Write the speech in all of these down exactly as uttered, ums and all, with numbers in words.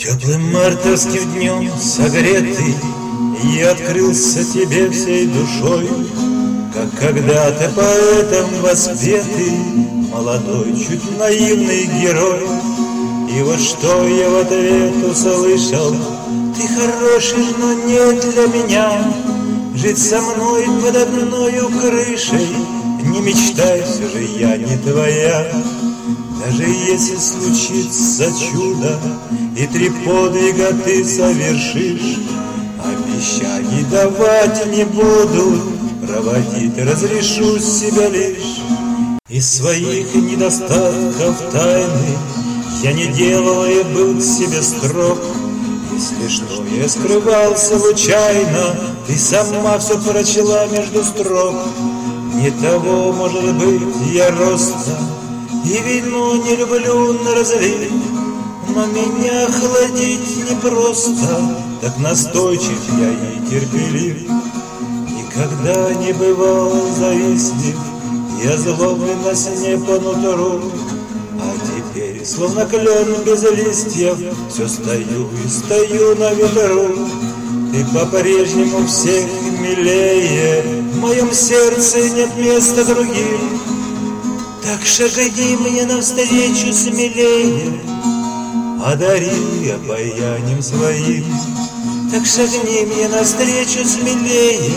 Теплым мартовским днем согретый я открылся тебе всей душой, как когда-то поэтом воспетый молодой, чуть наивный герой. И вот что я в ответ услышал: ты хороший, но не для меня. Жить со мной под одною крышей не мечтай, все же я не твоя. Даже если случится чудо и три подвига ты совершишь, обещаний давать не буду, проводить разрешу себя лишь. Из своих недостатков тайны я не делал и был к себе строг. Если что, я скрывался случайно, ты сама все прочла между строк. Не того, может быть, я роста, и вино не люблю на разлив, но меня охладить непросто, так настойчив я и терпелив. Никогда не бывал завистлив, я злоблен на сне по нутру. А теперь, словно клен без листьев, все стою и стою на ветру. Ты по-прежнему всех милее, в моем сердце нет места другим. Так шагни мне навстречу смелее, одари обаянием своим. Так шагни мне навстречу смелее,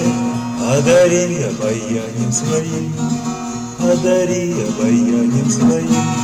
одари обаянием своим, одари обаянием своим.